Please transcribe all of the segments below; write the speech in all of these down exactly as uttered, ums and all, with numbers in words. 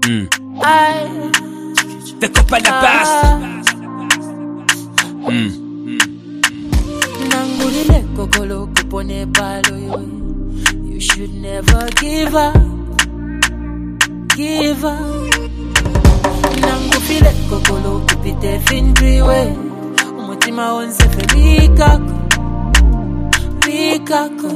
Mm. I The copa la paz. Mm. Nangulile kokolo kupone palo yo. You should never give up. Give up. Nangufile kokolo kupite findriwe. Umutima onse felikako. Likako.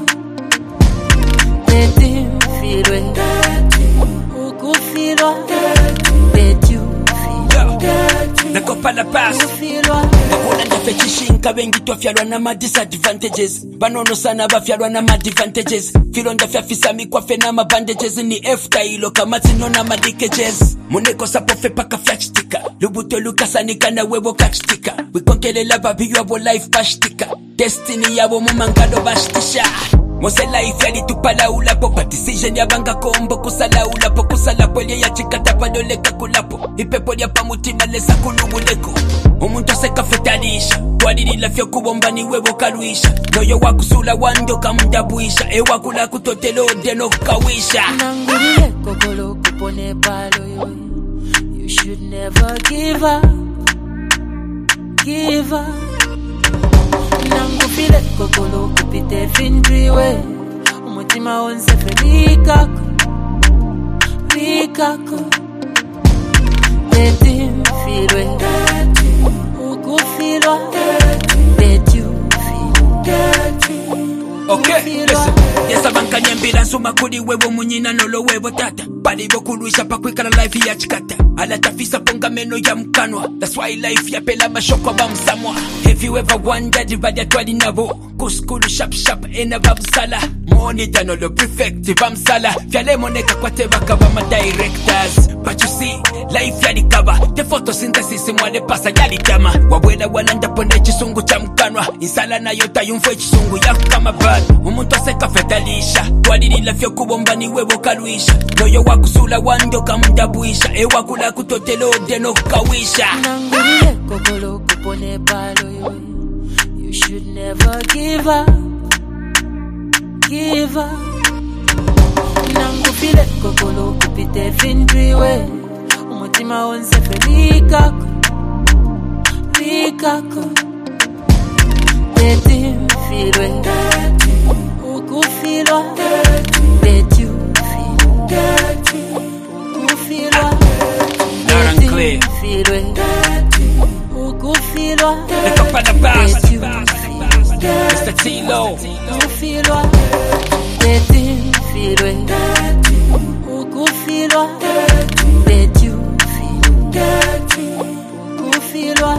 Teti filwe. Ukufilwa. Teti The copa la paz. Bakona ndafechishinka bengi twafyalwa na ma disadvantages. Banono sana bafyalwa na ma advantages. Filo ndafyafisa mikwafe na ma bandages. Ni efta ilo kamatsi nona ma leakages. Muneko sapofe paka flatstika. Lubuto lukasanika na webo katstika. Wikonkelela babi yabo life bashtika. Destiny yabo mumangalo bashtisha. Mose life yali tupala ulapo. Pa decision ya banga kombo kusala ulapo. Kusala pwele ya chikata padoleka kulapo. Ipepo ya pamutima lesa kulubuleko. Umuntu aseka fetalisha. Walili lafyo kubomba ni webo kaluisha. Noyo wakusula wando kamundabuisha. Ewa kula kutotelo deno kawisha. Nangulile kokolo kupone palo yo. You should never give up. Give up. Nangufile kokolo kupite findriwe. Umutima onse felikako. Likako. Teti filwe. Ukufilwa. Teti Okay, listen. Yes, abanka nyembila nsuma kuli wewe munyina nolo wewe tata. Pali bokulusha pa kwikala life ya chikata. Ala tafisa ponga meno ya mkanwa. That's why life ya pela mashoko ba msamwa. Have you ever wondered vadia twali nabo? Kuskulu shap shap ena babsala. Money dano lo prefect bamsala. Fyale moneka kwa tebaka ba ma directors. But you see, life ya likaba. The photosynthesis mwale pasa yali tama. Wawela walanda ponde chisungu cha mkanwa. Insala na yota yumfwe chisungu ya kama bad. Umuntu aseka fetalisha. Walili lafyo kubomba ni webo kaluisha. Noyo wakusula wando kamundabuisha. Ewa kula kutotelo deno kawisha. Nangulile kokolo kupone palo yo. You should never give up. Give up. Nangufile kokolo kupite findriwe. Umutima onse felikako. Likako. Teti filwe. Ukufilwa. Teti ukufilwa. Loud and clear. Filwe. Ukufilwa. The copa la paz. Mister T-Lo. Ukufilwa. Teti filwe. Ukufilwa. Teti ukufilwa.